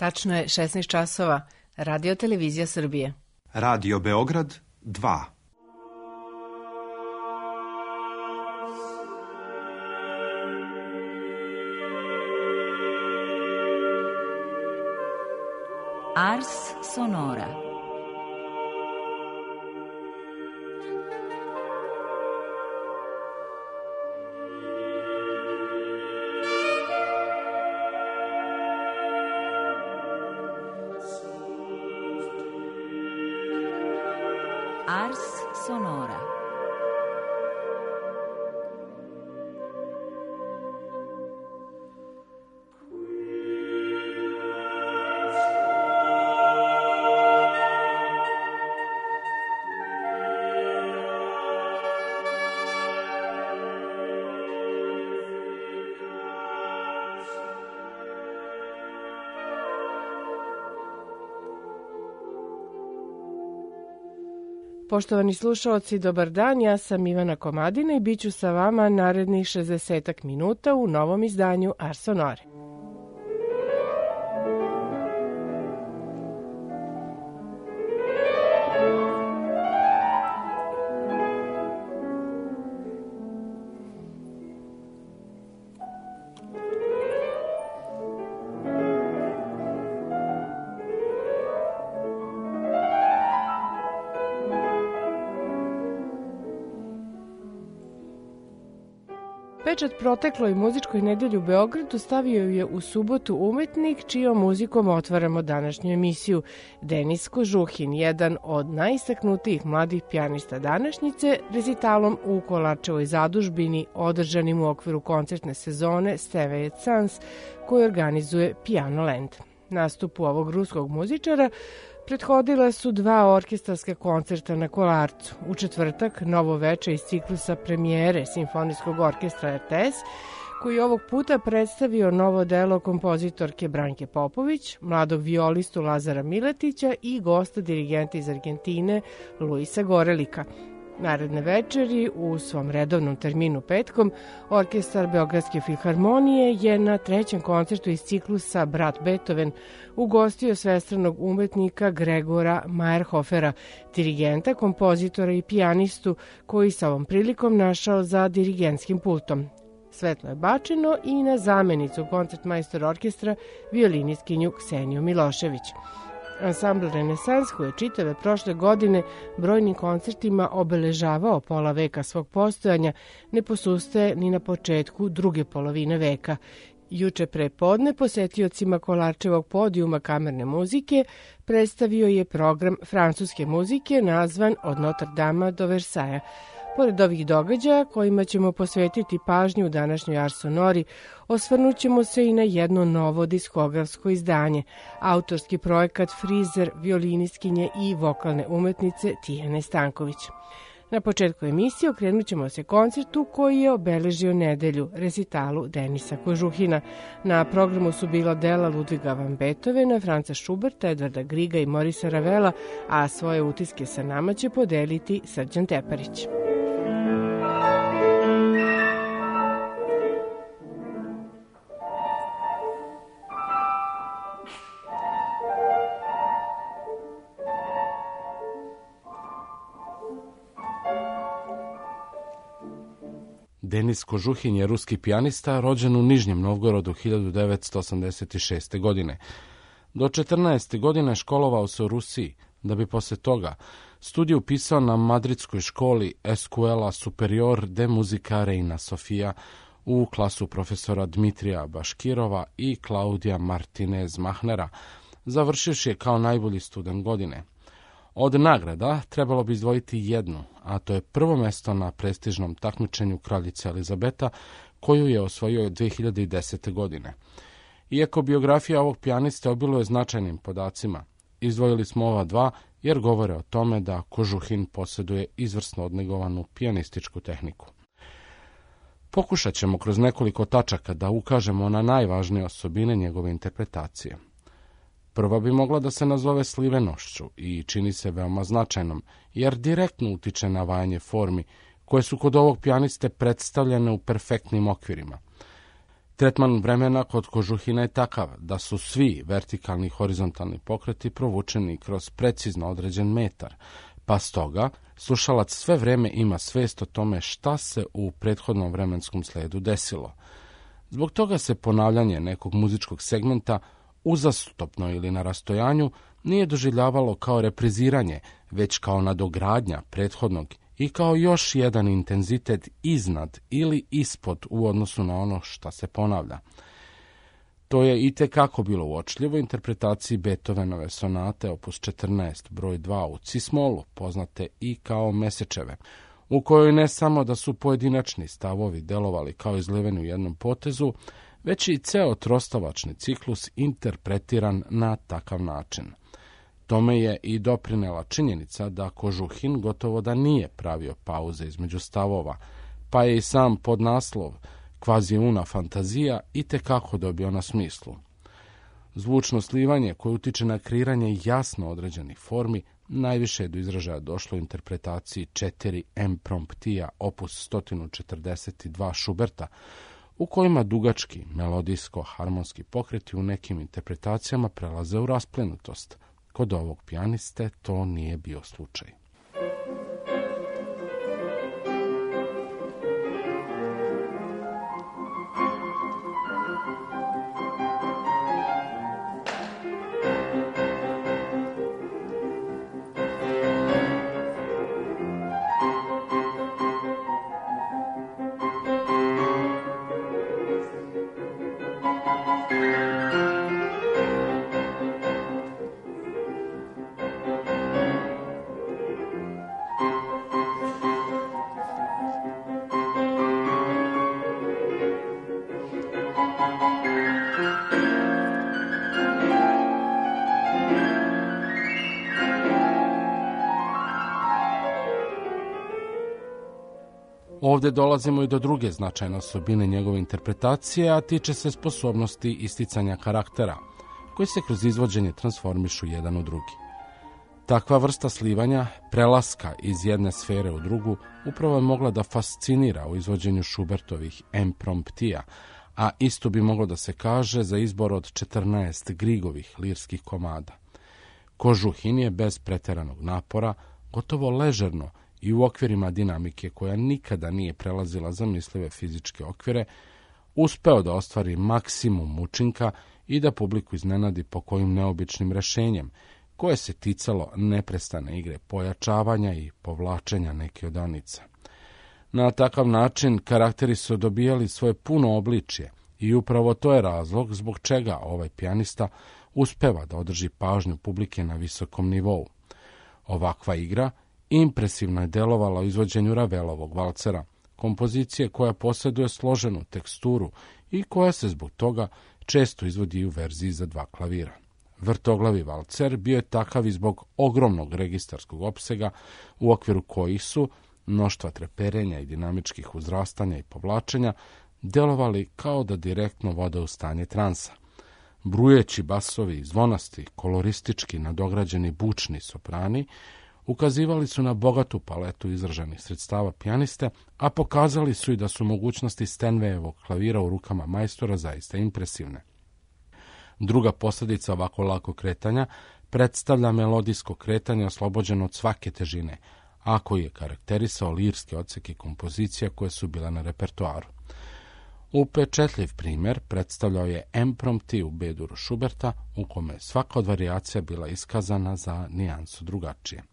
Tačno je 16 časova. Radio Televizija Srbije. Radio Beograd 2. Ars Sonora. Ars Sonora. Poštovani slušaoci, dobar dan, ja sam Ivana Komadina i bit ću sa vama narednih 60 minuta u novom izdanju Ars Sonore. Pečat protekloj muzičkoj nedelji u Beogradu stavio je u subotu umetnik čijom muzikom otvaramo današnju emisiju, Denis Kožuhin, jedan od najistaknutijih mladih pijanista današnjice, rezitalom u Kolarčevoj zadužbini održanim u okviru koncertne sezone Steve et Sons koju organizuje Piano Land. Nastupu ovog ruskog muzičara prethodila su dva orkestarska koncerta na Kolarcu. U četvrtak novo veče iz ciklusa premijere Simfonijskog orkestra RTS, koji ovog puta predstavio novo delo kompozitorke Branke Popović, mladog violistu Lazara Miletića i gosta dirigenta iz Argentine Luisa Gorelika. Naredne večeri, u svom redovnom terminu petkom, orkestar Beogradske filharmonije je na trećem koncertu iz ciklusa Brat Beethoven ugostio svestranog umetnika Gregora Meyerhofera, dirigenta, kompozitora i pijanistu koji se ovom prilikom našao za dirigentskim pultom. Svetlo je bačeno i na zamenicu koncertmajstor orkestra violinistkinju Kseniju Milošević. Ansambl Renesans, koji je čitave prošle godine brojnim koncertima obeležavao pola veka svog postojanja, ne posustaje ni na početku druge polovine veka. Juče pre podne posetiocima Kolarčevog podijuma kamerne muzike predstavio je program francuske muzike nazvan Od Notre Dame do Versaja. Pored ovih događaja, kojima ćemo posvetiti pažnju u današnjoj Ars Sonori, osvrnut ćemo se i na jedno novo diskografsko izdanje, autorski projekat Frizer, violinistkinje i vokalne umetnice Tijane Stanković. Na početku emisije okrenut ćemo se koncertu koji je obeležio nedelju, recitalu Denisa Kožuhina. Na programu su bila dela Ludviga van Beethovena, Franca Schuberta, Edvarda Griga i Morisa Ravela, a svoje utiske sa nama će podeliti Srđan Teparić. Denis Kožuhin je ruski pijanista, rođen u Nižnjem Novgorodu 1986. godine. Do 14. godine školovao se u Rusiji, da bi posle toga studij upisao na madridskoj školi Escuela Superior de Musica Reina Sofia u klasu profesora Dmitrija Baškirova i Klaudija Martinez Mahnera, završivši je kao najbolji student godine. Od nagrada trebalo bi izdvojiti jednu, a to je prvo mesto na prestižnom takmičenju kraljice Elizabeta, koju je osvojio 2010. godine. Iako biografija ovog pijaniste obiluje značajnim podacima, izdvojili smo ova dva jer govore o tome da Kožuhin posjeduje izvrsno odnegovanu pijanističku tehniku. Pokušat ćemo kroz nekoliko tačaka da ukažemo na najvažnije osobine njegove interpretacije. Prva bi mogla da se nazove slivenošću i čini se veoma značajnom, jer direktno utiče na vajanje formi, koje su kod ovog pijaniste predstavljene u perfektnim okvirima. Tretman vremena kod Kožuhina je takav da su svi vertikalni i horizontalni pokreti provučeni kroz precizno određen metar, pa stoga slušalac sve vreme ima svest o tome šta se u prethodnom vremenskom sledu desilo. Zbog toga se ponavljanje nekog muzičkog segmenta uzastopno ili na rastojanju nije doživljavalo kao repriziranje, već kao nadogradnja prethodnog i kao još jedan intenzitet iznad ili ispod u odnosu na ono što se ponavlja. To je itekako bilo uočljivo u interpretaciji Beethovenove sonate opus 14 broj 2 u cis-molu, poznate i kao Mesečeve, u kojoj ne samo da su pojedinačni stavovi delovali kao izliveni u jednom potezu, već i ceo trostavačni ciklus interpretiran na takav način. Tome je i doprinela činjenica da Kožuhin gotovo da nije pravio pauze između stavova, pa je i sam podnaslov Kvazi una fantazija itekako dobio na smislu. Zvučno slivanje koje utiče na kreiranje jasno određenih formi najviše je do izražaja došlo u interpretaciji 4 impromptija opus 142 Schuberta, u kojima dugački melodijsko-harmonski pokreti u nekim interpretacijama prelaze u rasplenutost. Kod ovog pijaniste to nije bio slučaj. Ovdje dolazimo i do druge značajne osobine njegove interpretacije, a tiče se sposobnosti isticanja karaktera, koji se kroz izvođenje transformišu jedan u drugi. Takva vrsta slivanja, prelaska iz jedne sfere u drugu, upravo je mogla da fascinira u izvođenju Schubertovih impromptija, a isto bi moglo da se kaže za izbor od 14 Griegovih lirskih komada. Kožuhin je bez preteranog napora, gotovo ležerno i u okvirima dinamike koja nikada nije prelazila zamislive fizičke okvire, uspeo da ostvari maksimum učinka i da publiku iznenadi po kojim neobičnim rešenjem, koje se ticalo neprestane igre pojačavanja i povlačenja neke od onica. Na takav način karakteri su dobijali svoje puno obličje i upravo to je razlog zbog čega ovaj pijanista uspeva da održi pažnju publike na visokom nivou. Ovakva igra impresivno je delovala u izvođenju Ravelovog valcera, kompozicije koja posjeduje složenu teksturu i koja se zbog toga često izvodi u verziji za 2 klavira. Vrtoglavi valcer bio je takav i zbog ogromnog registarskog opsega u okviru kojih su mnoštva treperenja i dinamičkih uzrastanja i povlačenja delovali kao da direktno vode u stanje transa. Brujeći basovi, zvonasti, koloristički nadograđeni bučni soprani ukazivali su na bogatu paletu izraženih sredstava pijaniste, a pokazali su i da su mogućnosti Steinwayevog klavira u rukama majstora zaista impresivne. Druga posljedica ovako lako kretanja predstavlja melodijsko kretanje oslobođeno od svake težine, a koji je karakterisao lirske odseke kompozicija koje su bile na repertoaru. Upečetljiv primjer predstavljao je imprompti u B-duru Schuberta, u kome svaka od varijacija bila iskazana za nijansu drugačije.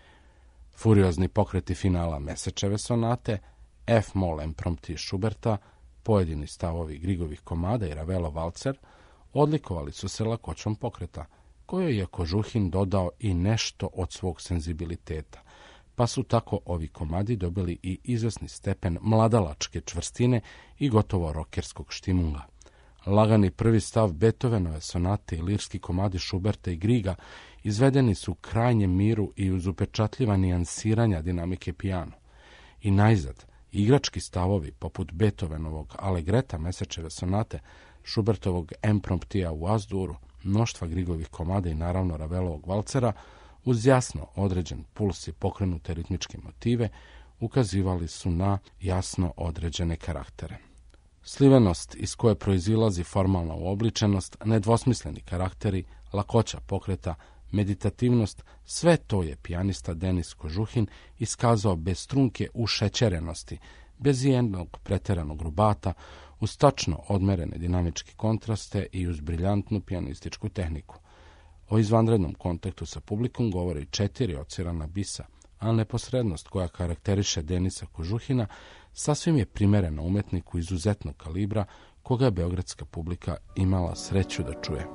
Furiozni pokreti finala Mesečeve sonate, F-mol imprompti Schuberta, pojedini stavovi Griegovih komada i Ravelov valcer odlikovali su se lakoćom pokreta, kojoj je Kožuhin dodao i nešto od svog senzibiliteta, pa su tako ovi komadi dobili i izvesni stepen mladalačke čvrstine i gotovo rokerskog štimunga. Lagani prvi stav Beethovenove sonate i lirski komadi Schuberta i Griega izvedeni su u krajnjem miru i uz upečatljiva nijansiranja dinamike pijano. I najzad, igrački stavovi poput Beethovenovog Allegreta Mesečeve sonate, Schubertovog impromptija u As-duru, mnoštva Griegovih komada i naravno Ravelovog valcera, uz jasno određen puls i pokrenute ritmičke motive, ukazivali su na jasno određene karaktere. Slivenost iz koje proizilazi formalna uobličenost, nedvosmisleni karakteri, lakoća pokreta, meditativnost, sve to je pijanista Denis Kožuhin iskazao bez strunke ušećerenosti, bez jednog preteranog rubata, uz tačno odmerene dinamičke kontraste i uz briljantnu pijanističku tehniku. O izvanrednom kontaktu sa publikom govori 4 odsvirana bisa, a neposrednost koja karakteriše Denisa Kožuhina sasvim je primerena umetniku izuzetnog kalibra koga je beogradska publika imala sreću da čuje.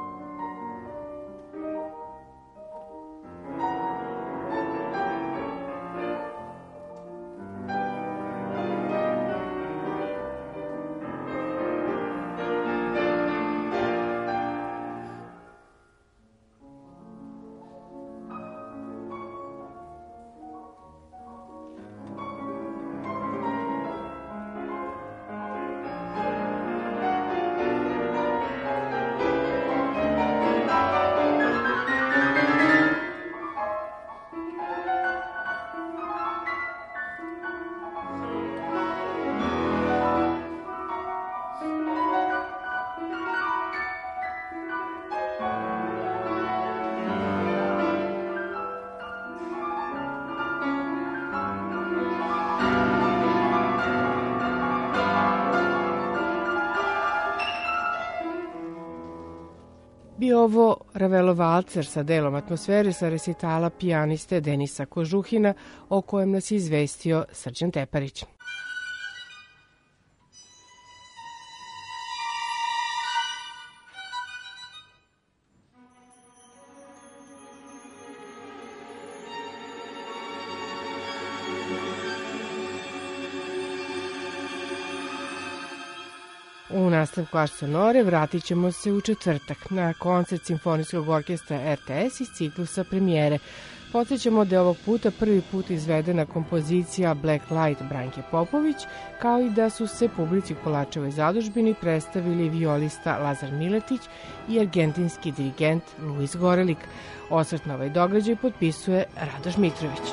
Bio ovo Ravelov valcer sa delom atmosfere sa resitala pijaniste Denisa Kožuhina, o kojem nas je izvestio Srđan Teparić. U nastavku Ars Sonore vratit ćemo se u četvrtak na koncert Simfonijskog orkestra RTS iz ciklusa premijere. Podsjećamo da je ovog puta prvi put izvedena kompozicija Black Light Branke Popović, kao i da su se publici u Kolačevoj zadužbini predstavili violista Lazar Miletić i argentinski dirigent Luis Gorelik. Osvrt na ovaj događaj potpisuje Radoš Mitrović.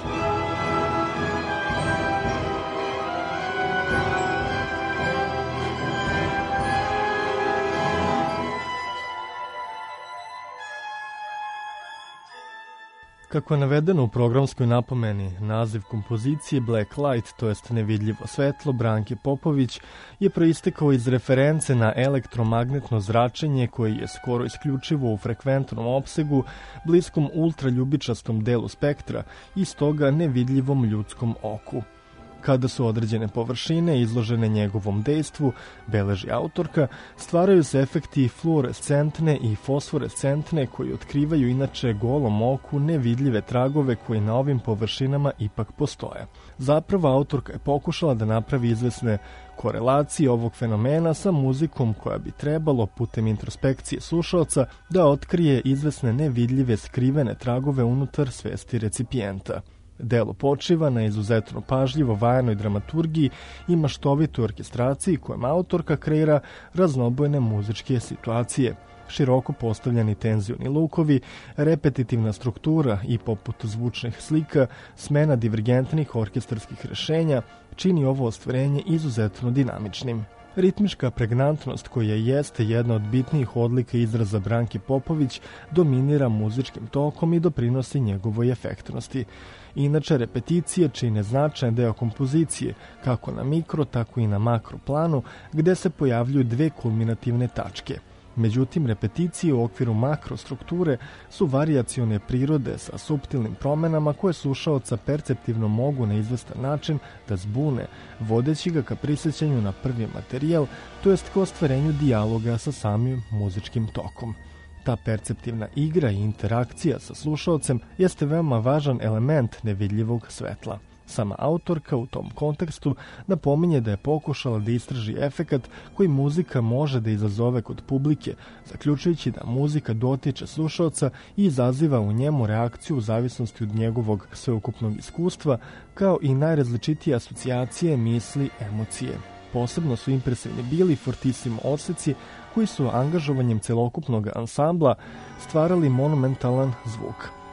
Kako je navedeno u programskoj napomeni, naziv kompozicije Black Light, to jest nevidljivo svetlo, Branke Popović, je proistekao iz reference na elektromagnetno zračenje koje je skoro isključivo u frekventnom opsegu, bliskom ultraljubičastom delu spektra i stoga nevidljivom ljudskom oku. Kada su određene površine izložene njegovom dejstvu, beleži autorka, stvaraju se efekti fluorescentne i fosforescentne koji otkrivaju inače golom oku nevidljive tragove koji na ovim površinama ipak postoje. Zapravo, autorka je pokušala da napravi izvesne korelacije ovog fenomena sa muzikom koja bi trebalo putem introspekcije slušaoca da otkrije izvesne nevidljive skrivene tragove unutar svesti recipijenta. Delo počiva na izuzetno pažljivo vajanoj dramaturgiji i maštovitoj orkestraciji kojom autorka kreira raznobojne muzičke situacije. Široko postavljeni tenzioni lukovi, repetitivna struktura i poput zvučnih slika, smena divergentnih orkestarskih rešenja čini ovo ostvarenje izuzetno dinamičnim. Ritmička pregnantnost koja jeste jedna od bitnijih odlika izraza Branke Popović dominira muzičkim tokom i doprinosi njegovoj efektnosti. Inače, repeticije čine značajan deo kompozicije, kako na mikro, tako i na makro planu, gde se pojavljuju dve kulminativne tačke. Međutim, repeticije u okviru makrostrukture su varijacione prirode sa suptilnim promenama koje slušaoca perceptivno mogu na izvestan način da zbune, vodeći ga ka prisjećanju na prvi materijal, to jest ka ostvarenju dijaloga sa samim muzičkim tokom. Ta perceptivna igra i interakcija sa slušaocem jeste veoma važan element nevidljivog svetla. Sama autorka u tom kontekstu napominje da je pokušala da istraži efekat koji muzika može da izazove kod publike, zaključujući da muzika dotiče slušaoca i izaziva u njemu reakciju u zavisnosti od njegovog sveukupnog iskustva, kao i najrazličitije asocijacije, misli, emocije. Posebno su impresivni bili fortissimo odseci koji su angažovanjem celokupnog ansambla stvarali monumentalan zvuk.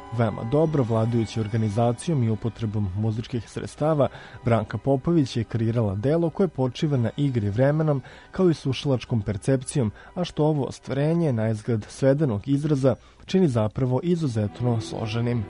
Veoma dobro vladajući organizacijom i upotrebom muzičkih sredstava, Branka Popović je kreirala delo koje počiva na igri vremenom kao i slušalačkom percepcijom, a što ovo ostvarenje na izgled svedenog izraza čini zapravo izuzetno složenim.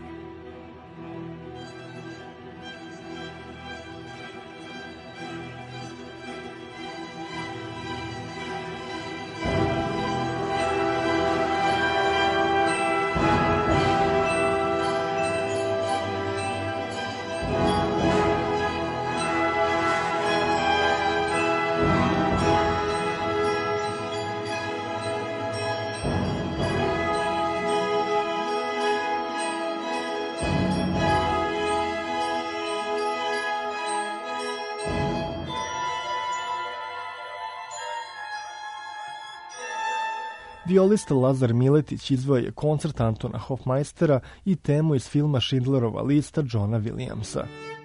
Violista Lazar Miletić izveo je koncert Antona Hofmeistera i temu iz filma Schindlerova lista Johna Williamsa.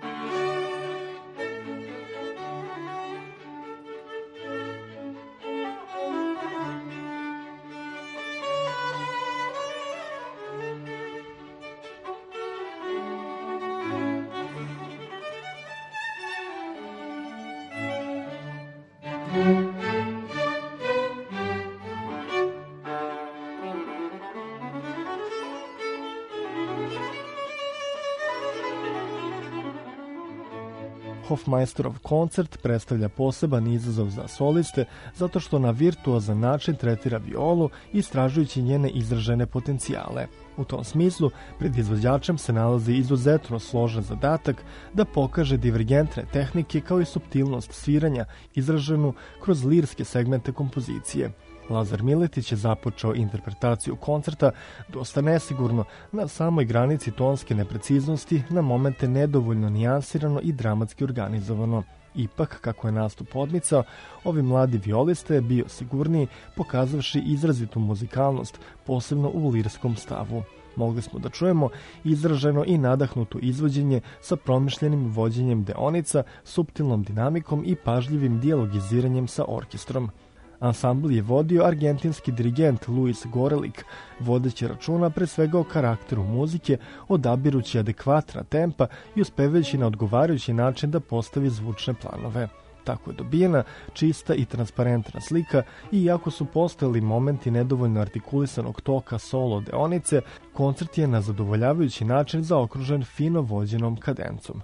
Hofmeisterov koncert predstavlja poseban izazov za soliste zato što na virtuozan način tretira violu istražujući njene izražene potencijale. U tom smislu, pred izvođačem se nalazi izuzetno složen zadatak da pokaže divergentne tehnike kao i suptilnost sviranja izraženu kroz lirske segmente kompozicije. Lazar Miletić je započeo interpretaciju koncerta dosta nesigurno, na samoj granici tonske nepreciznosti, na momente nedovoljno nijansirano i dramatski organizovano. Ipak, kako je nastup odmicao, ovi mladi violista je bio sigurniji, pokazavši izrazitu muzikalnost, posebno u lirskom stavu. Mogli smo da čujemo izraženo i nadahnuto izvođenje sa promišljenim vođenjem deonica, suptilnom dinamikom i pažljivim dijalogiziranjem sa orkestrom. Ansambl je vodio argentinski dirigent Luis Gorelik, vodeći računa pre svega o karakteru muzike, odabirući adekvatna tempa i uspevajući na odgovarajući način da postavi zvučne planove. Tako je dobijena čista i transparentna slika i iako su postojali momenti nedovoljno artikulisanog toka solo deonice, koncert je na zadovoljavajući način zaokružen fino vođenom kadencom.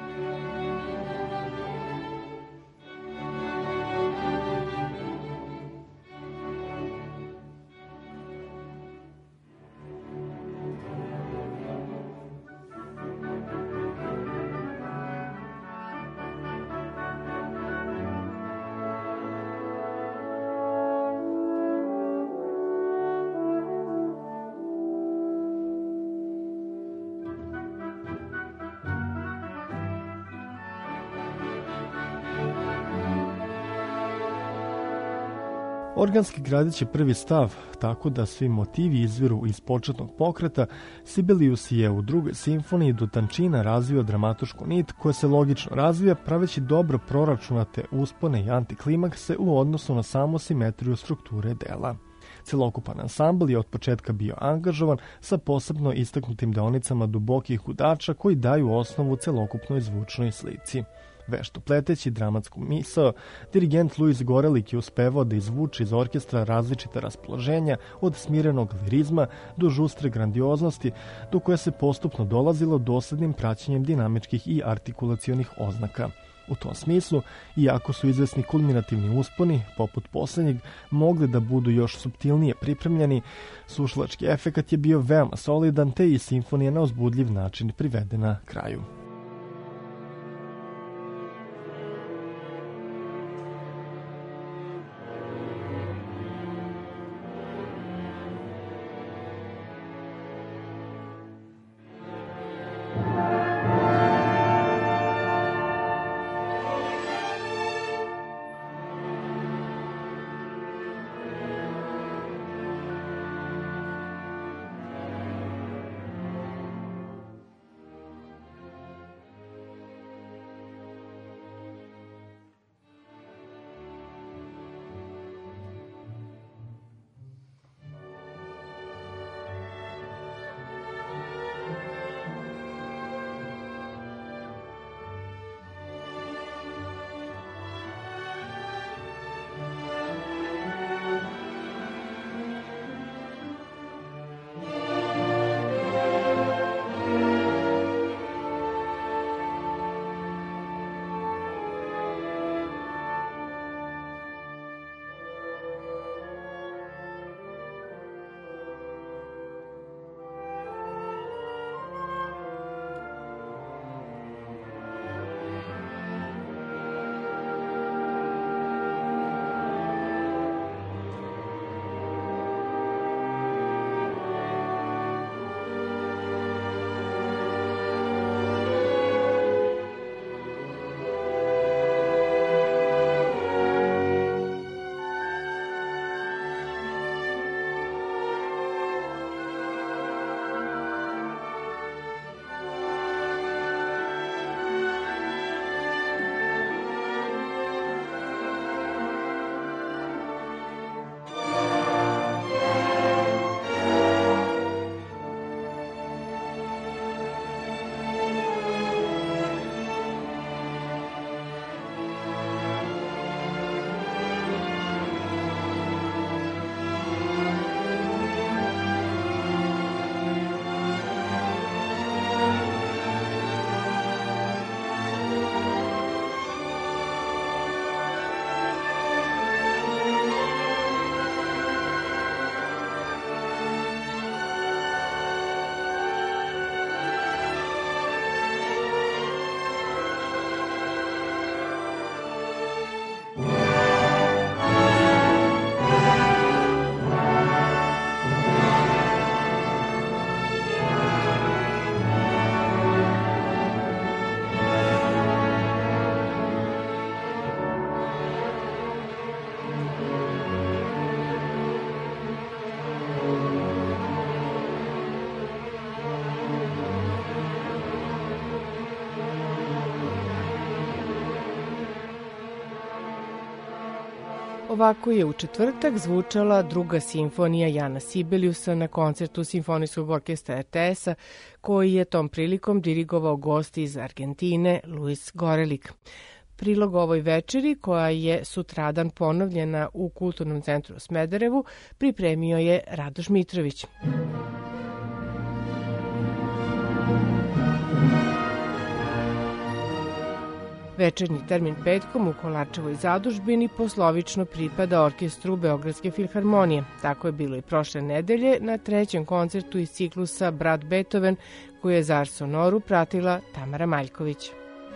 Organski gradić je prvi stav, tako da svi motivi izviru iz početnog pokreta. Sibelius je u drugoj simfoniji do tančina razvio dramatušku nit koja se logično razvija praveći dobro proračunate uspone i antiklimakse u odnosu na samu simetriju strukture dela. Celokupan ansambl je od početka bio angažovan sa posebno istaknutim deonicama dubokih udača koji daju osnovu celokupnoj zvučnoj slici. Vešto pleteći dramatsku misao, dirigent Luis Gorelik je uspevao da izvuče iz orkestra različita raspoloženja od smirenog lirizma do žustre grandioznosti, do koje se postupno dolazilo doslednim praćenjem dinamičkih i artikulacionih oznaka. U tom smislu, iako su izvesni kulminativni usponi, poput poslednjeg, mogli da budu još suptilnije pripremljeni, slušalački efekat je bio veoma solidan, te i simfonija na uzbudljiv način privedena kraju. Ovako je u četvrtak zvučala druga simfonija Jana Sibeliusa na koncertu Simfonijskog orkestra RTS-a, koji je tom prilikom dirigovao gost iz Argentine Luis Gorelik. Prilog ovoj večeri, koja je sutradan ponovljena u Kulturnom centru u Smederevu, pripremio je Radoš Mitrović. Večernji termin petkom u Kolarčevoj zadužbini poslovično pripada orkestru Beogradske filharmonije. Tako je bilo i prošle nedelje na trećem koncertu iz ciklusa Brat Beethoven, koju je za Ars Sonoru pratila Tamara Maljković.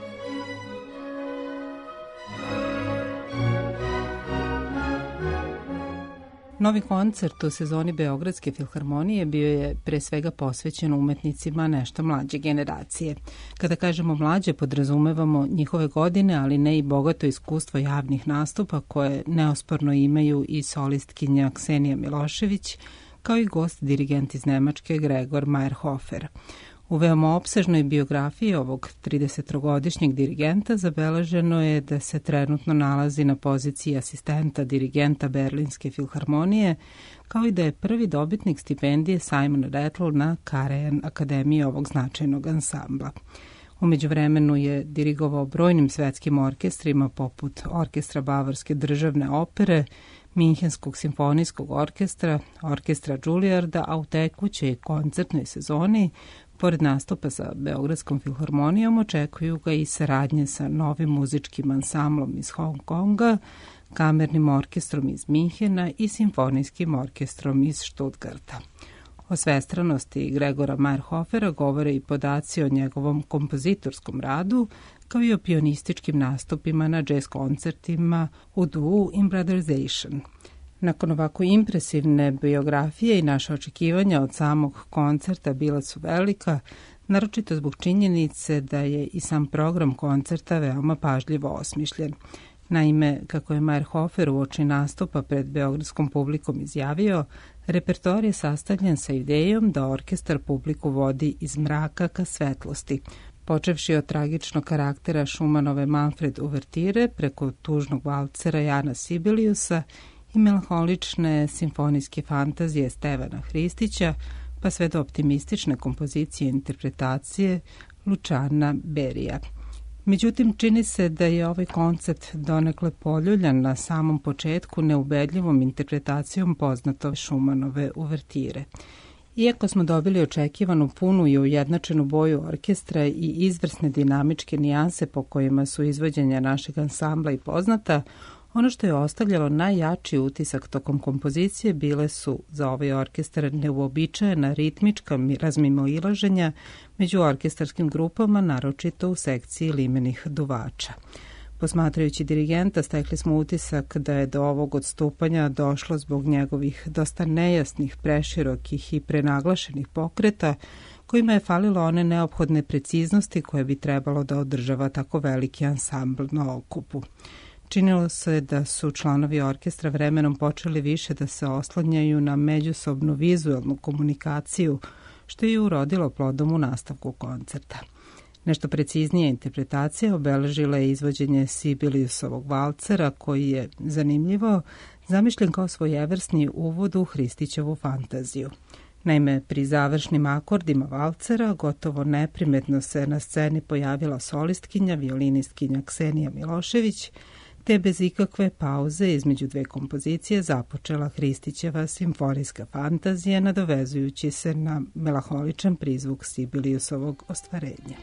Novi koncert u sezoni Beogradske filharmonije bio je pre svega posvećen umetnicima nešto mlađe generacije. Kada kažemo mlađe, podrazumevamo njihove godine, ali ne i bogato iskustvo javnih nastupa koje neosporno imaju i solistkinja Ksenija Milošević, kao i gost dirigent iz Nemačke Gregor Meyerhofer. U veoma opsežnoj biografiji ovog 30-godišnjeg dirigenta zabeleženo je da se trenutno nalazi na poziciji asistenta dirigenta Berlinske filharmonije, kao i da je prvi dobitnik stipendije Simon Rattle na Karajan akademiji ovog značajnog ansambla. U međuvremenu je dirigovao brojnim svetskim orkestrima poput Orkestra Bavarske državne opere, Minhenskog simfonijskog orkestra, Orkestra Juilliarda, a u tekućoj koncertnoj sezoni pored nastupa sa Beogradskom filharmonijom očekuju ga i saradnje sa novim muzičkim ansamblom iz Hong Konga, kamernim orkestrom iz Minhena i simfonijskim orkestrom iz Stuttgarta. O svestranosti Gregora Meyerhofera govore i podaci o njegovom kompozitorskom radu, kao i o pionističkim nastupima na jazz koncertima u duo Improvisation. Nakon ovako impresivne biografije i naše očekivanja od samog koncerta bila su velika, naročito zbog činjenice da je i sam program koncerta veoma pažljivo osmišljen. Naime, kako je Meyerhofer uoči nastupa pred beogradskom publikom izjavio, repertoar je sastavljen sa idejom da orkestar publiku vodi iz mraka ka svetlosti, počevši od tragičnog karaktera Šumanove Manfred uvertire preko tužnog valcera Jana Sibeliusa i melanholične simfonijske fantazije Stevana Hristića, pa sve do optimistične kompozicije i interpretacije Luciana Berija. Međutim, čini se da je ovaj koncept donekle poljuljan na samom početku neubedljivom interpretacijom poznate Šumanove uvertire. Iako smo dobili očekivanu punu i ujednačenu boju orkestra i izvrsne dinamičke nijanse po kojima su izvođenja našeg ansambla i poznata, ono što je ostavljalo najjači utisak tokom kompozicije bile su za ovaj orkestar neuobičajena ritmička razmimoilaženja među orkestarskim grupama, naročito u sekciji limenih duvača. Posmatrajući dirigenta, stekli smo utisak da je do ovog odstupanja došlo zbog njegovih dosta nejasnih, preširokih i prenaglašenih pokreta, kojima je falilo one neophodne preciznosti koje bi trebalo da održava tako veliki ansambl na okupu. Činilo se da su članovi orkestra vremenom počeli više da se oslanjaju na međusobnu vizualnu komunikaciju, što je urodilo plodom u nastavku koncerta. Nešto preciznija interpretacija obeležila je izvođenje Sibeliusovog valcera, koji je, zanimljivo, zamišljen kao svojevrsni uvod u Hristićevu fantaziju. Naime, pri završnim akordima valcera gotovo neprimetno se na sceni pojavila solistkinja, violinistkinja Ksenija Milošević, te bez ikakve pauze između dve kompozicije započela Hristićeva simfonijska fantazija, nadovezujući se na melanholičan prizvuk Sibeliusovog ostvarenja.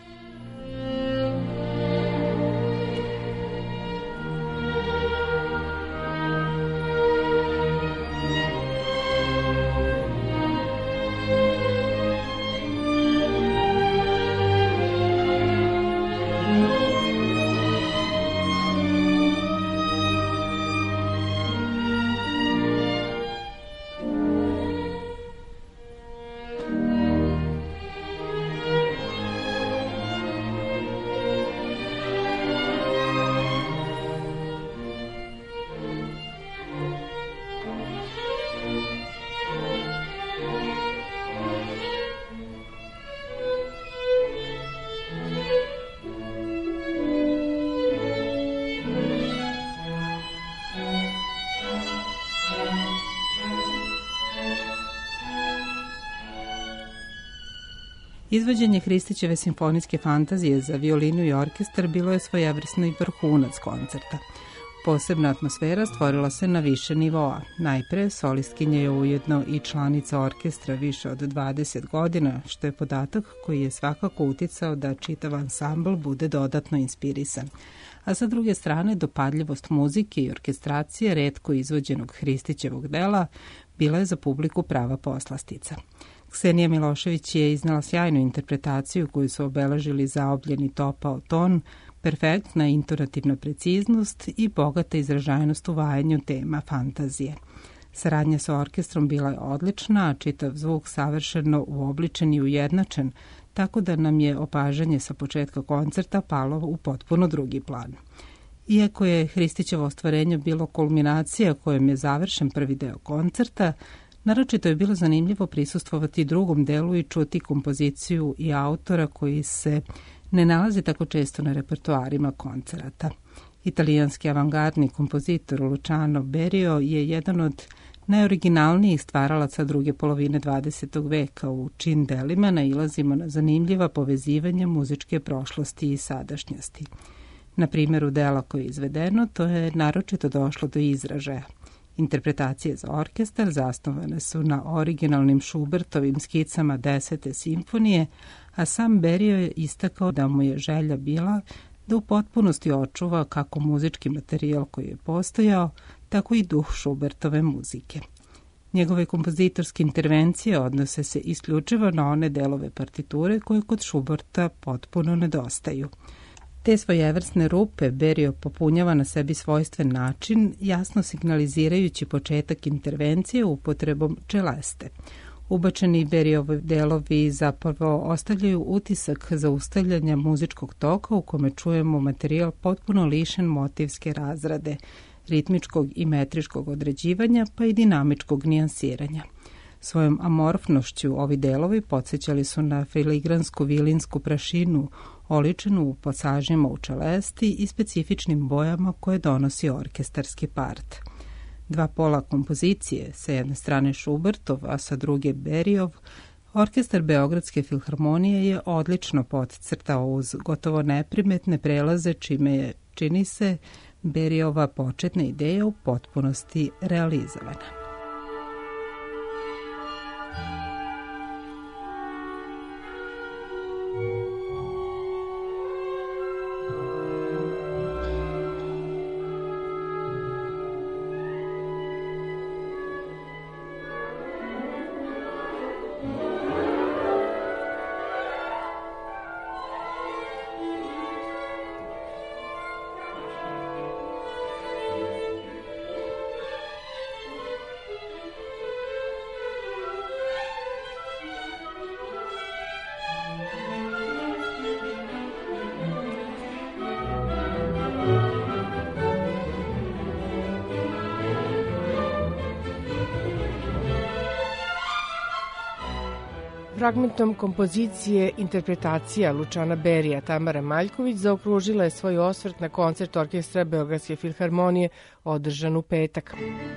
Izvođenje Hristićeve simfonijske fantazije za violinu i orkestar bilo je svojevrsni vrhunac koncerta. Posebna atmosfera stvorila se na više nivoa. Najpre, solistkinja je ujedno i članica orkestra više od 20 godina, što je podatak koji je svakako uticao da čitav ansambl bude dodatno inspirisan. A sa druge strane, dopadljivost muzike i orkestracije retko izvođenog Hristićevog dela bila je za publiku prava poslastica. Ksenija Milošević je iznala sjajnu interpretaciju koju su obeležili zaobljeni topao ton, perfektna intonativna preciznost i bogata izražajnost u vajanju tema fantazije. Saradnja sa orkestrom bila je odlična, a čitav zvuk savršeno uobličen i ujednačen, tako da nam je opažanje sa početka koncerta palo u potpuno drugi plan. Iako je Hristićevo ostvarenje bilo kulminacija kojom je završen prvi deo koncerta, naročito je bilo zanimljivo prisustvovati drugom delu i čuti kompoziciju i autora koji se ne nalazi tako često na repertoarima koncerata. Italijanski avangardni kompozitor Luciano Berio je jedan od najoriginalnijih stvaralaca druge polovine 20. veka. U čijim delima nailazimo na zanimljiva povezivanja muzičke prošlosti i sadašnjosti. Na primjeru dela koje je izvedeno, to je naročito došlo do izražaja. Interpretacije za orkestar zasnovane su na originalnim Schubertovim skicama 10. simfonije, a sam Berio je istakao da mu je želja bila da u potpunosti očuva kako muzički materijal koji je postojao, tako i duh Schubertove muzike. Njegove kompozitorske intervencije odnose se isključivo na one delove partiture koje kod Schuberta potpuno nedostaju. Te svojevrsne rupe Berio popunjava na sebi svojstven način, jasno signalizirajući početak intervencije upotrebom čeleste. Ubačeni Beriovi delovi zapravo ostavljaju utisak zaustavljanja muzičkog toka u kome čujemo materijal potpuno lišen motivske razrade, ritmičkog i metričkog određivanja pa i dinamičkog nijansiranja. Svojom amorfnošću ovi delovi podsjećali su na filigransku vilinsku prašinu, oličenu u pasažima u čelesti i specifičnim bojama koje donosi orkestarski part. Dva pola kompozicije, sa jedne strane Schubertov, a sa druge Beriov, orkestar Beogradske filharmonije je odlično podcrtao uz gotovo neprimetne prelaze, čime je, čini se, Beriova početna ideja u potpunosti realizovana. Fragmentom kompozicije interpretacija Luciana Berija Tamara Maljković zaokružila je svoj osvrt na koncert orkestra Beogradske filharmonije održan u petak.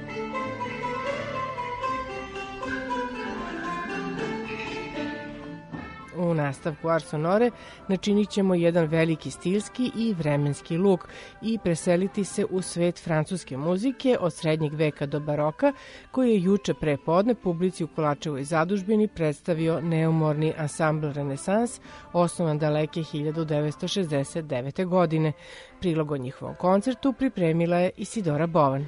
U nastavku Ars Sonore načinit ćemo jedan veliki stilski i vremenski luk i preseliti se u svet francuske muzike od srednjeg veka do baroka, koji je juče pre podne publici u Kolačevoj zadužbini predstavio neumorni ansambl Renesans, osnovan daleke 1969. godine. Prilog o njihovom koncertu pripremila je Isidora Bovan.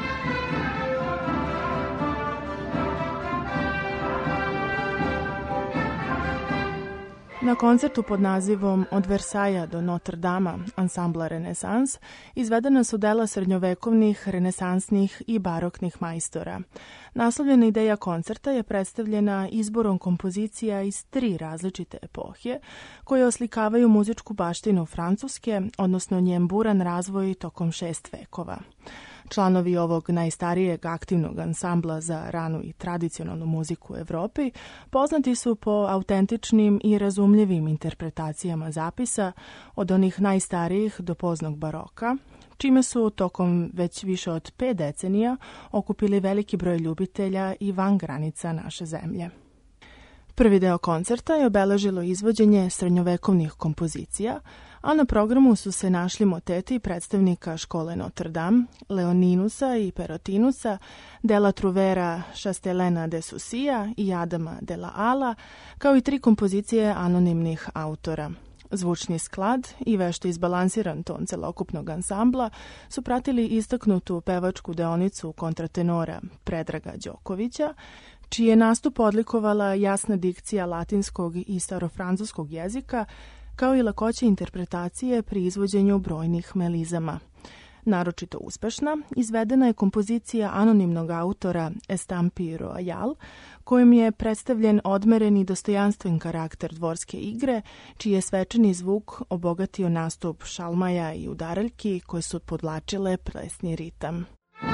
Na koncertu pod nazivom Od Versaja do Notre Dama ansambla Renesans izvedena su dela srednjovekovnih, renesansnih i baroknih majstora. Naslovljena ideja koncerta je predstavljena izborom kompozicija iz 3 različite epohe koje oslikavaju muzičku baštinu Francuske, odnosno njen buran razvoj tokom 6 vekova. Članovi ovog najstarijeg aktivnog ansambla za ranu i tradicionalnu muziku u Evropi poznati su po autentičnim i razumljivim interpretacijama zapisa od onih najstarijih do poznog baroka, čime su tokom već više od 5 decenija okupili veliki broj ljubitelja i van granica naše zemlje. Prvi deo koncerta je obeležilo izvođenje srednjovekovnih kompozicija, a na programu su se našli moteti predstavnika škole Notre Dame, Leoninusa i Perotinusa, dela Truvera Chastelena de Soucia i Adama de la Ala, kao i 3 kompozicije anonimnih autora. Zvučni sklad i vešto izbalansiran ton celokupnog ansambla su pratili istaknutu pevačku deonicu kontratenora Predraga Đokovića, čiji je nastup odlikovala jasna dikcija latinskog i starofrancuskog jezika, kao i lakoća interpretacije pri izvođenju brojnih melizama. Naročito uspešna izvedena je kompozicija anonimnog autora Estampi Royal, kojim je predstavljen odmeren i dostojanstven karakter dvorske igre, čiji je svečani zvuk obogatio nastup šalmaja i udaraljki koje su podvlačile plesni ritam.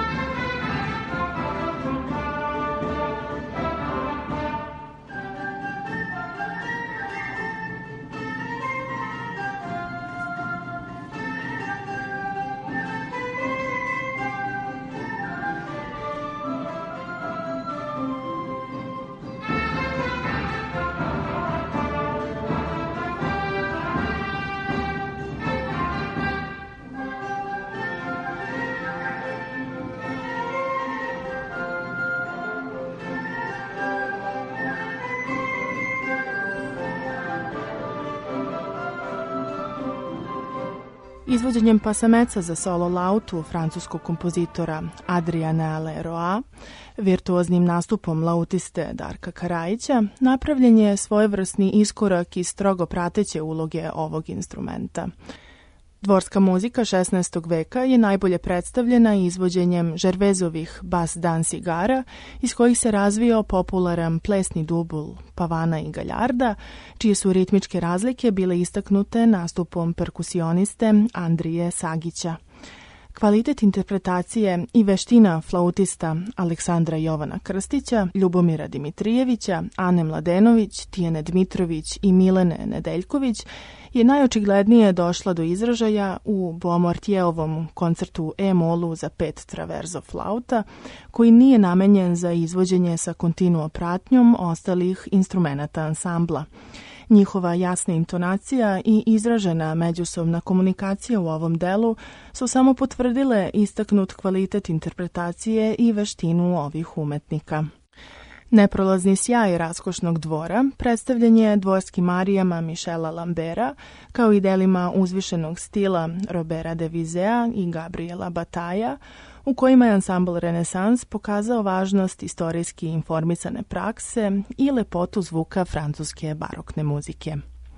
Izvođenjem pasameca za solo lautu francuskog kompozitora Adriana Leroy, virtuoznim nastupom lautiste Darka Karajića, napravljen je svojevrsni iskorak iz strogo prateće uloge ovog instrumenta. Dvorska muzika 16. veka je najbolje predstavljena izvođenjem Žervezovih bas dansigara, iz kojih se razvio popularan plesni dubul Pavana i Galjarda, čije su ritmičke razlike bile istaknute nastupom perkusioniste Andrije Sagića. Kvalitet interpretacije i veština flautista Aleksandra Jovana Krstića, Ljubomira Dimitrijevića, Ane Mladenović, Tijene Dmitrović i Milene Nedeljković je najočiglednije došla do izražaja u Beaumartieovom koncertu E-molu za 5 traverzo flauta, koji nije namenjen za izvođenje sa kontinuo pratnjom ostalih instrumenata ansambla. Njihova jasna intonacija i izražena međusobna komunikacija u ovom delu su samo potvrdile istaknut kvalitet interpretacije i veštinu ovih umetnika. Neprolazni sjaj raskošnog dvora predstavljen je dvorskim arijama Michela Lambera, kao i delima uzvišenog stila Roberta de Vizea i Gabriela Bataja, u kojima je ansambl Renesans pokazao važnost istorijski informisane prakse i lepotu zvuka francuske barokne muzike.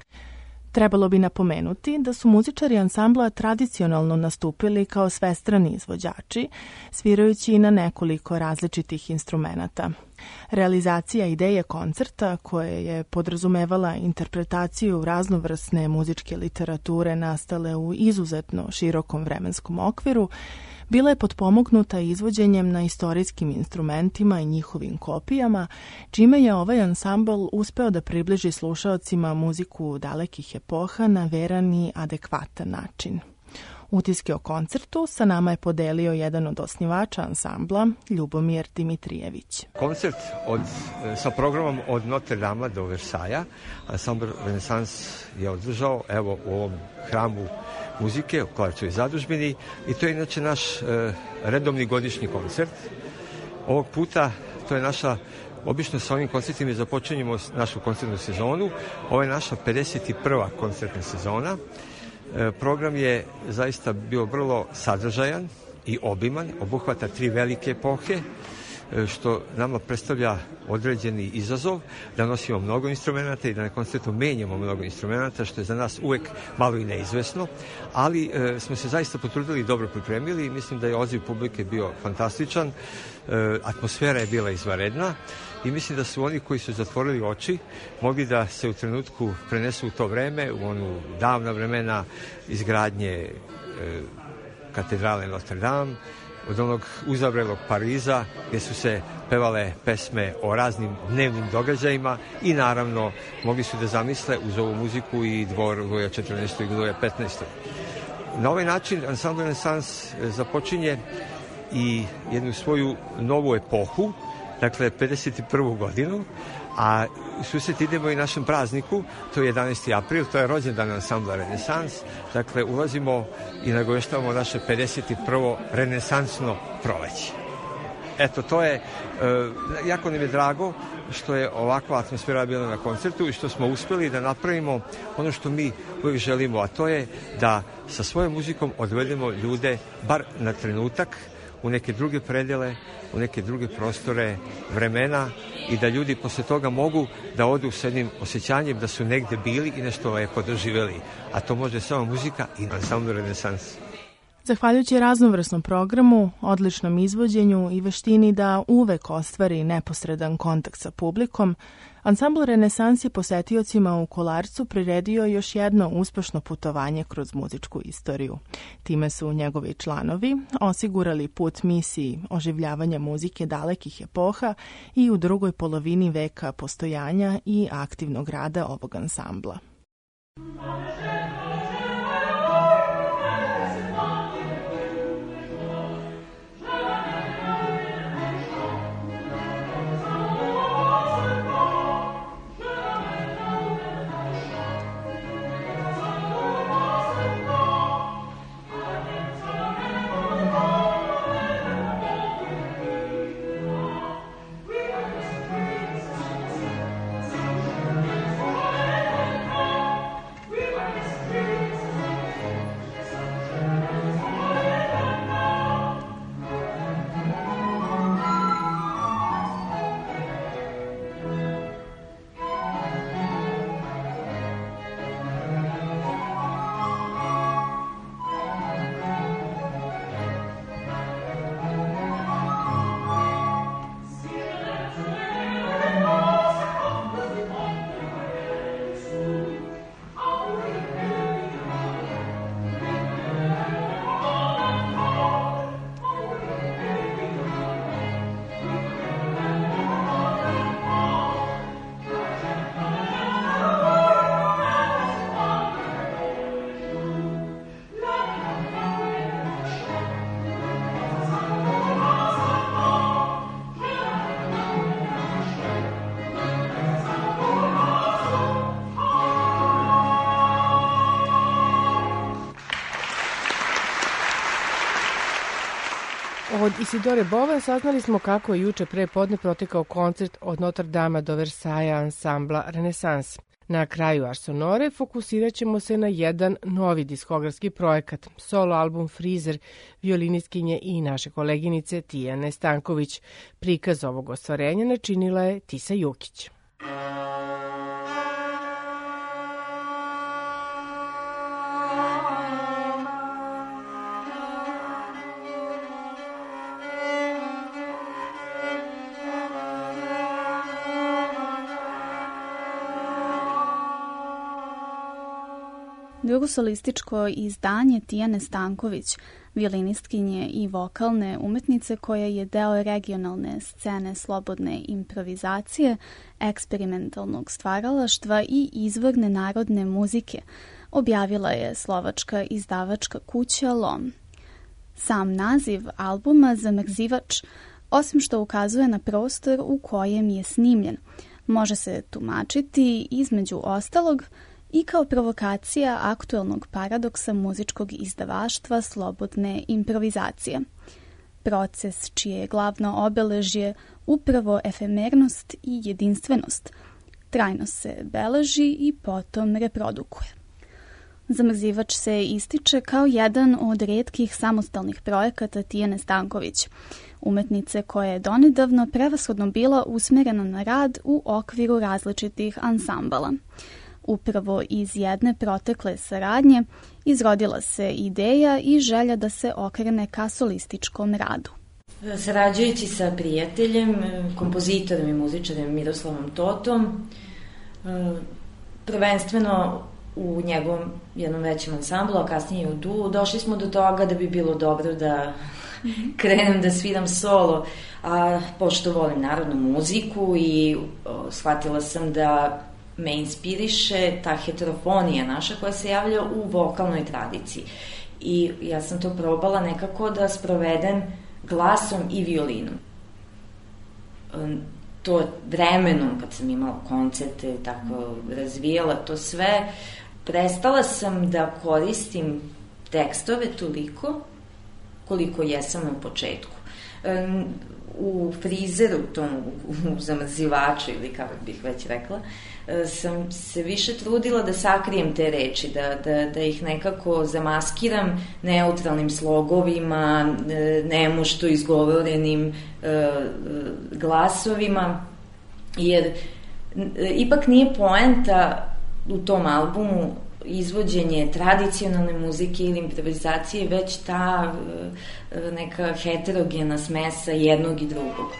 Trebalo bi napomenuti da su muzičari ansambla tradicionalno nastupili kao svestrani izvođači, svirajući na nekoliko različitih instrumenata. Realizacija ideje koncerta, koje je podrazumevala interpretaciju raznovrsne muzičke literature nastale u izuzetno širokom vremenskom okviru, bila je potpomognuta izvođenjem na istorijskim instrumentima i njihovim kopijama, čime je ovaj ansambl uspeo da približi slušaocima muziku dalekih epoha na veran i adekvatan način. Utiske o koncertu sa nama je podelio jedan od osnivača ansambla, Ljubomir Dimitrijević. Koncert sa programom od Notre Dame do Versajsa ansambl Renesans je održao evo u ovom hramu muzike u Kolarčevoj zadužbini i to je inače naš redovni godišnji koncert. Ovog puta to je naša, obično sa ovim koncertima započinjemo našu koncertnu sezonu. Ovo je naša 51. koncertna sezona. Program je zaista bio vrlo sadržajan i obiman, obuhvata 3 velike epohe, što nama predstavlja određeni izazov da nosimo mnogo instrumenta i da na koncertu menjamo mnogo instrumenta, što je za nas uvek malo i neizvesno, ali smo se zaista potrudili i dobro pripremili i mislim da je odziv publike bio fantastičan, atmosfera je bila izvanredna i mislim da su oni koji su zatvorili oči mogli da se u trenutku prenesu u to vreme, u onu davna vremena izgradnje katedrale Notre Dame, od onog uzavrelog Pariza gdje su se pevale pesme o raznim dnevnim događajima i naravno mogli su da zamisle uz ovu muziku i dvor Luja 14. i Luja 15. Na ovaj način ansambl Renesans započinje i jednu svoju novu epohu, dakle 51. godinu, A susret idemo i našem prazniku, to je 11. april, to je rođendan ansambla Renesans. Dakle, ulazimo i nagoveštavamo naše 51. renesansno proleće. Eto, to je, jako nam je drago što je ovakva atmosfera bila na koncertu i što smo uspeli da napravimo ono što mi uvijek želimo, a to je da sa svojom muzikom odvedemo ljude, bar na trenutak, u neke druge predele, u neke druge prostore, vremena i da ljudi posle toga mogu da odu s jednim osjećanjem da su negde bili i nešto lepo doživeli. A to može samo muzika i ansambl Renesans. Zahvaljujući raznovrsnom programu, odličnom izvođenju i veštini da uvek ostvari neposredan kontakt sa publikom, ansambl Renesans je posetiocima u Kolarcu priredio još jedno uspešno putovanje kroz muzičku istoriju. Time su njegovi članovi osigurali put misiji oživljavanja muzike dalekih epoha i u drugoj polovini veka postojanja i aktivnog rada ovog ansambla. Od Isidore Bove saznali smo kako je juče pre podne protekao koncert od Notre Dama do Versaja ansambla Renesans. Na kraju Ars Sonore fokusirat ćemo se na jedan novi diskografski projekat, solo album Frizer, violinistkinje i naše koleginice Tijane Stanković. Prikaz ovog ostvarenja načinila je Tisa Jukić. Drugo solističko izdanje Tijane Stanković, violinistkinje i vokalne umetnice koja je deo regionalne scene slobodne improvizacije, eksperimentalnog stvaralaštva i izvorne narodne muzike, objavila je slovačka izdavačka kuća LOM. Sam naziv albuma Zamrzivač, osim što ukazuje na prostor u kojem je snimljen, može se tumačiti između ostalog i kao provokacija aktuelnog paradoksa muzičkog izdavaštva slobodne improvizacije. Proces čije je glavno obeležje upravo efemernost i jedinstvenost. Trajno se beleži i potom reprodukuje. Zamrzivač se ističe kao jedan od retkih samostalnih projekata Tijane Stanković, umetnice koja je donedavno prevashodno bila usmerena na rad u okviru različitih ansambala. Upravo iz jedne protekle saradnje izrodila se ideja i želja da se okrene ka solističkom radu. Sarađujući sa prijateljem, kompozitorom i muzičarem Miroslavom Totom, prvenstveno u njegovom jednom većem ansamblu, a kasnije u duo, došli smo do toga da bi bilo dobro da krenem da sviram solo, a pošto volim narodnu muziku i shvatila sam da me inspiriše ta heterofonija naša koja se javlja u vokalnoj tradiciji. I ja sam to probala nekako da sprovedem glasom i violinom. to vremenom, kad sam imala koncerte, tako razvijala to sve, prestala sam da koristim tekstove toliko koliko jesam na početku. U frizeru, u zamrzivaču ili kako bih već rekla, sam se više trudila da sakrijem te reči, da ih nekako zamaskiram neutralnim slogovima, nemušto izgovorenim glasovima, jer ipak nije poenta u tom albumu izvođenje tradicionalne muzike ili improvizacije, već ta neka heterogena smesa jednog i drugog.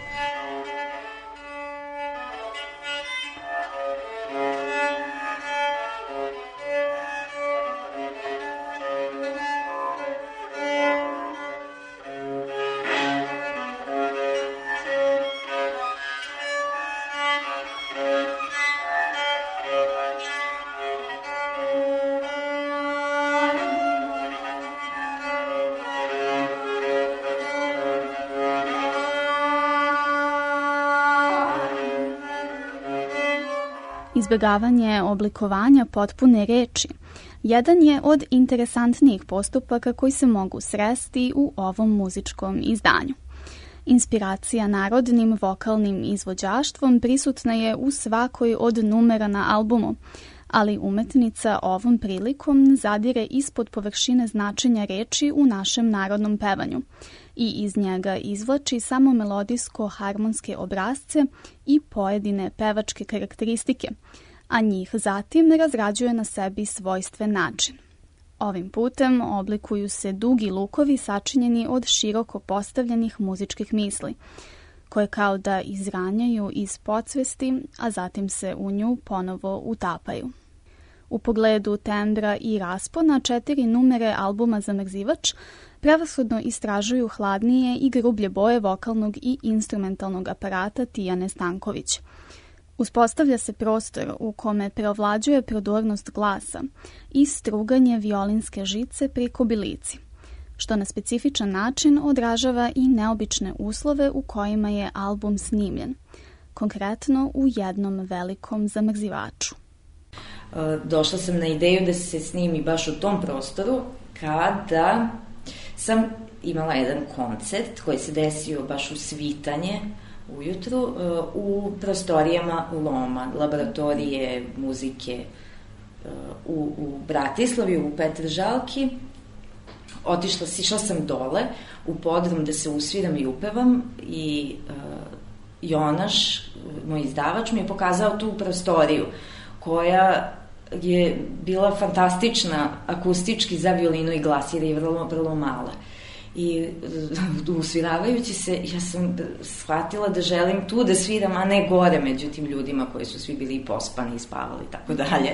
Izbjegavanje oblikovanja potpune reči jedan je od interesantnijih postupaka koji se mogu sresti u ovom muzičkom izdanju. Inspiracija narodnim vokalnim izvođaštvom prisutna je u svakoj od numera na albumu, ali umetnica ovom prilikom zadire ispod površine značenja reči u našem narodnom pevanju i iz njega izvlači samo melodijsko-harmonske obrazce i pojedine pevačke karakteristike, a njih zatim razrađuje na sebi svojstven način. Ovim putem oblikuju se dugi lukovi sačinjeni od široko postavljenih muzičkih misli, koje kao da izranjaju iz podsvesti, a zatim se u nju ponovo utapaju. U pogledu tembra i raspona 4 numere albuma Zamrzivač prevashodno istražuju hladnije i grublje boje vokalnog i instrumentalnog aparata Tijane Stanković. Uspostavlja se prostor u kome preovlađuje prodornost glasa i struganje violinske žice pri kobilici, što na specifičan način odražava i neobične uslove u kojima je album snimljen, konkretno u jednom velikom zamrzivaču. Došla sam na ideju da se snimi baš u tom prostoru kada sam imala jedan koncert koji se desio baš u svitanje ujutru u prostorijama Loma, laboratorije muzike u Bratislavi, u Petržalki. Išla sam dole u podrum da se usviram i upevam i Jonaš, moj izdavač, mi je pokazao tu prostoriju koja je bila fantastična akustički za violinu i glas, jer je vrlo, vrlo mala. I usviravajući se, ja sam shvatila da želim tu da sviram, a ne gore među tim ljudima koji su svi bili pospani i spavali i tako dalje.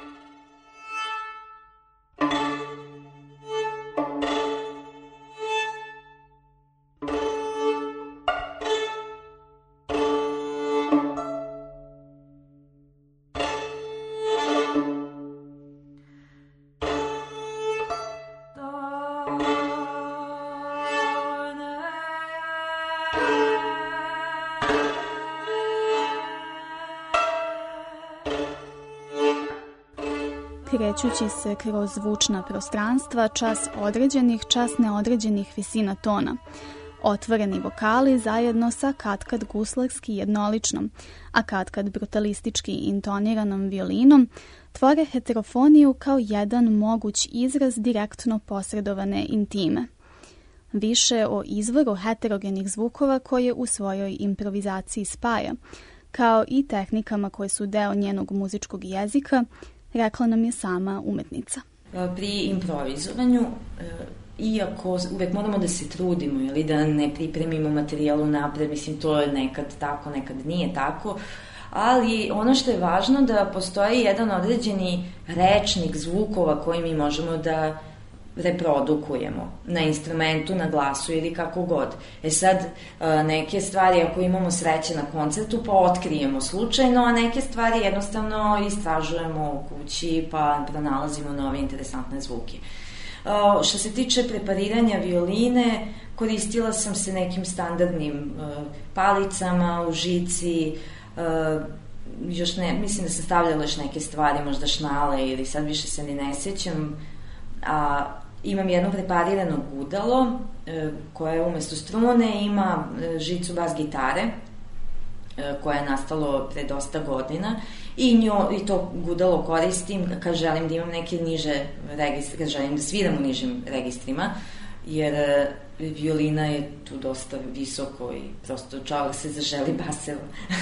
Krećući se kroz zvučna prostranstva, čas određenih, čas neodređenih visina tona. Otvoreni vokali zajedno sa katkad guslarski jednoličnom, a katkad brutalistički intoniranom violinom tvore heterofoniju kao jedan moguć izraz direktno posredovane intime. Više o izvoru heterogenih zvukova koje u svojoj improvizaciji spaja, kao i tehnikama koje su deo njenog muzičkog jezika, rekla nam je sama umetnica. Pri improvizovanju, iako uvek moramo da se trudimo ili da ne pripremimo materijalu napred, mislim to je nekad tako, nekad nije tako, ali ono što je važno da postoji jedan određeni rečnik zvukova koji mi možemo da reprodukujemo na instrumentu, na glasu ili kako god. Sad, neke stvari ako imamo sreće na koncertu pa otkrijemo slučajno, a neke stvari jednostavno istražujemo u kući pa pronalazimo nove interesantne zvuke. Što se tiče prepariranja violine, koristila sam se nekim standardnim palicama u žici, još ne, mislim da sam stavljala još neke stvari, možda šnale ili sad više se ni ne sjećam. Imam jedno preparirano gudalo koje umesto strune ima žicu bas gitare koje je nastalo pre dosta godina i to gudalo koristim kad želim da imam neke niže registre, kad želim da sviram u nižim registrima, jer violina je tu dosta visoko i prosto čovjek se zaželi baseva.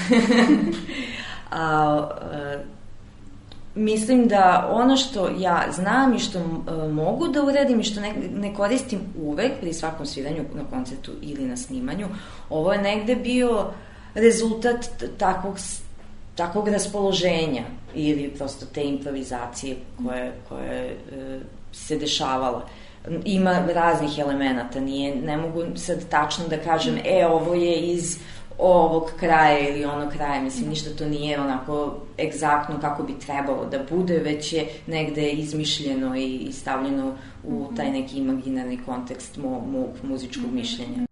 Mislim da ono što ja znam i što mogu da uradim i što ne koristim uvek pri svakom sviranju na koncertu ili na snimanju, ovo je negde bio rezultat takvog raspoloženja ili prosto te improvizacije koje se dešavala. Ima raznih elemenata, ne mogu sad tačno da kažem ovo je iz ovog kraja ili onog kraja, mislim ništa to nije onako egzaktno kako bi trebalo da bude, već je negde izmišljeno i stavljeno u taj neki imaginarni kontekst mog muzičkog mišljenja.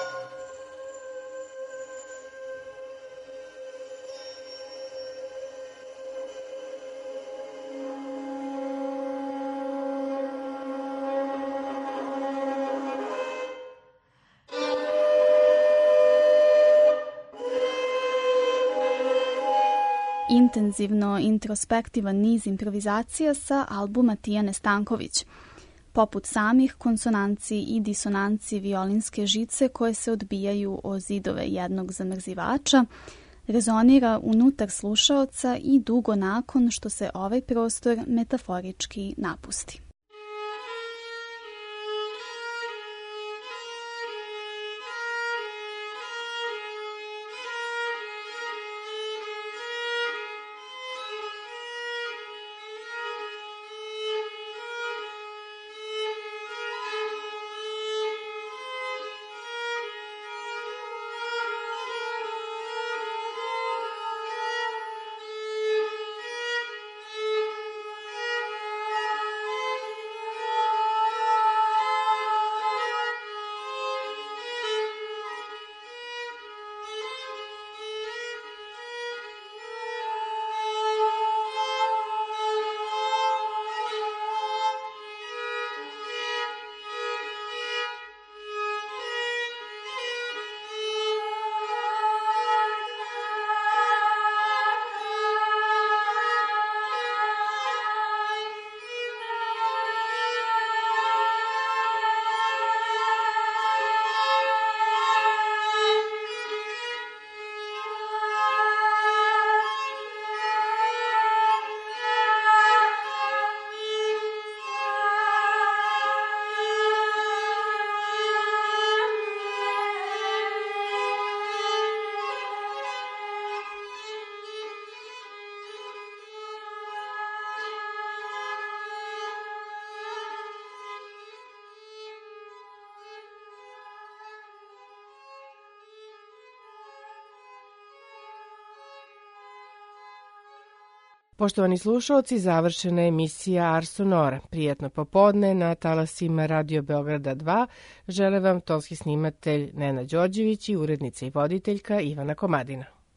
Intenzivno introspektivan niz improvizacija sa albuma Tijane Stanković, poput samih konsonanci i disonanci violinske žice koje se odbijaju o zidove jednog zamrzivača, rezonira unutar slušaoca i dugo nakon što se ovaj prostor metaforički napusti. Poštovani slušalci, završena je emisija Ars Sonora. Prijetno popodne na talasima Radio Beograda 2. Žele vam tonski snimatelj Nena Đorđević i urednica i voditeljka Ivana Komadina.